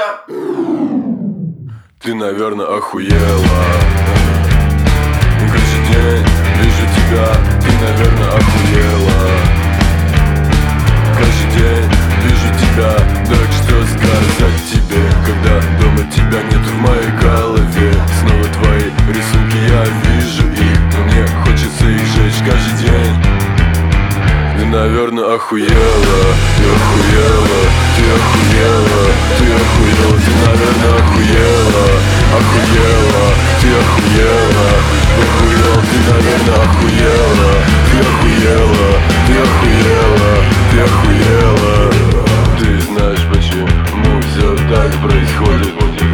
тебя. Ты, наверное, охуела. Каждый день вижу тебя. Ты, наверное, охуела. Каждый день вижу тебя. Так что сказать тебе, когда дома тебя нет в моей голове? Снова твои рисунки, я вижу их, но мне хочется их сжечь каждый день. Ты, наверное, охуела. Ты охуела. Ты охуела. Ты охуела. Ты, наверное, охуела. Охуела. Ты охуела. Охуела. Ты, наверное, охуела. Ты охуела. Ты охуела. Ты охуела. Ты знаешь, почему все так происходит?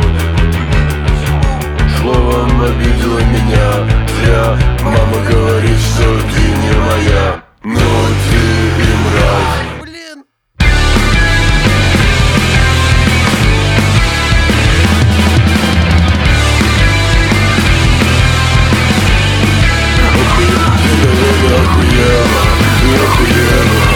Словом обидела меня. Зря мама говорит, что ты не моя. Но ты и мразь. Блин. Охуела, ты, наверное, охуела. Ты охуела.